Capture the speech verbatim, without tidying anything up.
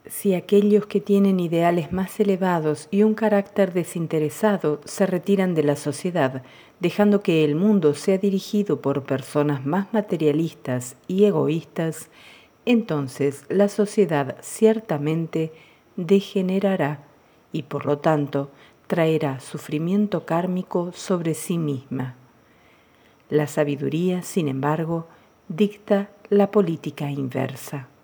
si aquellos que tienen ideales más elevados y un carácter desinteresado se retiran de la sociedad, dejando que el mundo sea dirigido por personas más materialistas y egoístas, entonces la sociedad ciertamente degenerará y por lo tanto traerá sufrimiento kármico sobre sí misma. La sabiduría, sin embargo, dicta la política inversa.